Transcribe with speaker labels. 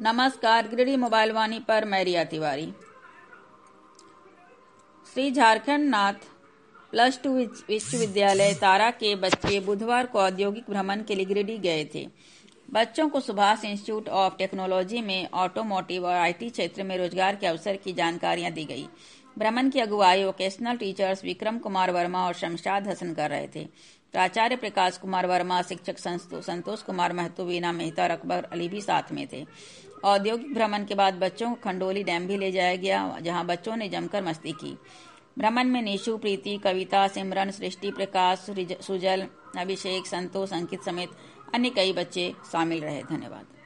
Speaker 1: नमस्कार, गिरिडीह मोबाइल वाणी पर मैं रिया तिवारी। श्री झारखंड नाथ +2 विश्वविद्यालय तारा के बच्चे बुधवार को औद्योगिक भ्रमण के लिए गिरिडीह गए थे। बच्चों को सुभाष इंस्टीट्यूट ऑफ टेक्नोलॉजी में ऑटोमोटिव और आईटी क्षेत्र में रोजगार के अवसर की जानकारियां दी गई। भ्रमण की अगुवाई वोकेशनल टीचर्स विक्रम कुमार वर्मा और शमशाद हसन कर रहे थे। प्राचार्य प्रकाश कुमार वर्मा, शिक्षक संतोष कुमार महतो, वीना मेहता और अकबर अली भी साथ में थे। औद्योगिक भ्रमण के बाद बच्चों को खंडोली डैम भी ले जाया गया, जहां बच्चों ने जमकर मस्ती की। भ्रमण में निशु, प्रीति, कविता, सिमरन, सृष्टि, प्रकाश, सुजल, अभिषेक, संतोष, अंकित समेत अन्य कई बच्चे शामिल रहे। धन्यवाद।